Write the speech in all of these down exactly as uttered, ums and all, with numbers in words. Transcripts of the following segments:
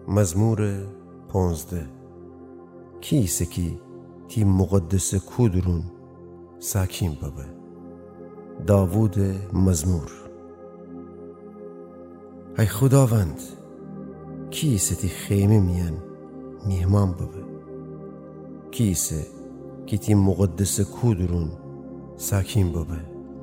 مزمور پانزده. کیسه کی تی مقدس کودرون ساکین ببه. داوود مزمور. ای خداوند، کیسه تی خیمه میان میهمان ببه. کیسه کی تی مقدس کودرون ساکین ببه.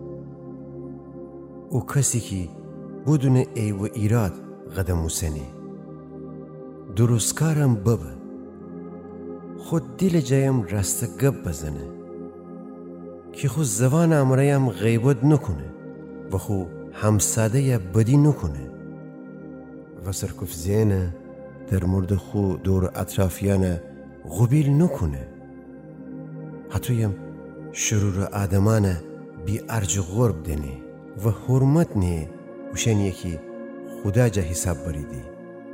او کسی کی بدون ای و ایراد قدم سنی درستکارم ببه. خود دل جایم رست گب بزنه که خود زبان امرایم غیبت نکنه و خود همساده بدی نکنه و سرکف زینه در مورد خود دور اطرافیان غبیل نکنه. حتویم شرور آدمان بی ارج غرب دنه و حرمت نه وشن یکی خدا جا حساب بریدی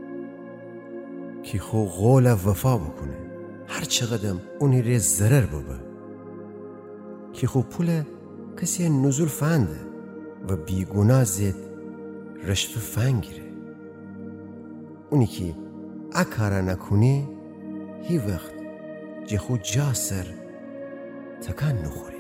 که خو قول وفا بکنه هر چقدم اونی ریز ضرر ببه. که خو پول کسی نزول فانده و بیگناه زید رشوه فنگیره. اونی که اکارا نکنی هی وقت جه خو جا سر تکان نخوری.